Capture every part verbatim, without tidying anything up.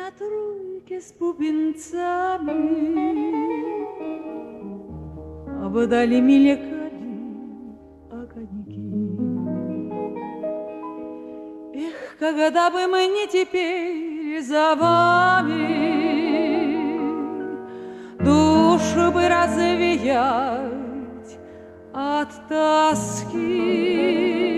на тройке с бубенцами, а вдали мелькали огоньки. Эх, когда бы мы не теперь за вами, душу бы развеять от тоски.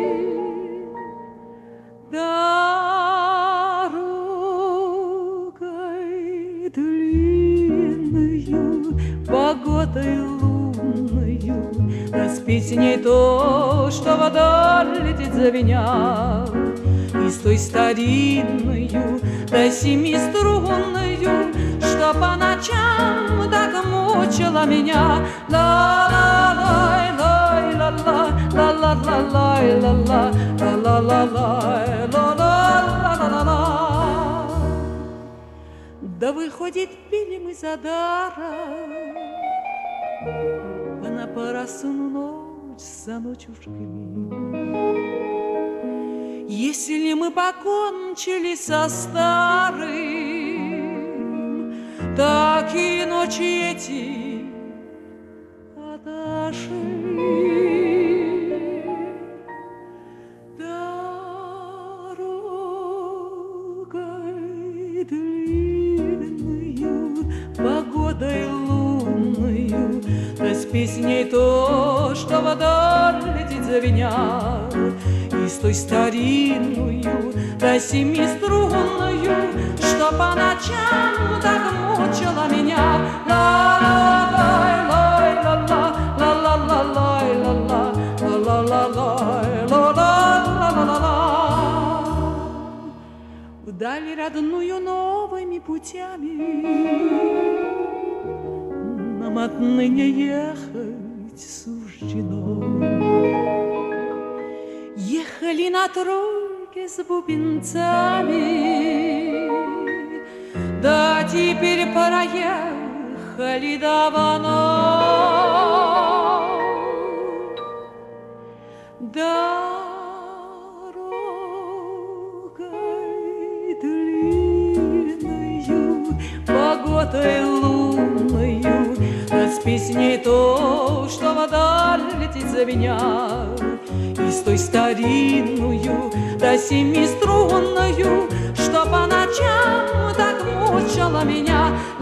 Дорогой длинною, погодой лунною, да спеть не то, что вдаль летит звеня, и с той старинною, да семиструнною, что по ночам так мучила меня. Ла-ла-лай, лай-ла-ла, ла-ла-ла-лай, ла-ла, ла-ла-ла-лай, ла-ла-ла-ла-ла. Да выходит, пили мы за даром, на поросуну ночь за ночушками. Если мы покончили со старым, так и ночи эти отошли. Дорогой длинною, погодой лунною, да с песней то, что вдаль летит звеня, и с той старинную, да семиструнную, что по ночам так мучила меня. Ла-ла-лай, лай-ла-ла, ла-ла-ла-лай, ла-ла, ла-ла-ла-лай, ла-ла-ла-ла-ла. Вдаль родную новыми путями нам отныне ехать суждено. Ехали на тройке с бубенцами, да теперь проехали давно. Дорогой длинною, погодой лунною, да с песней то, что вдаль летит за меня, и с той старинную, да семиструнную, что по ночам так мучила меня.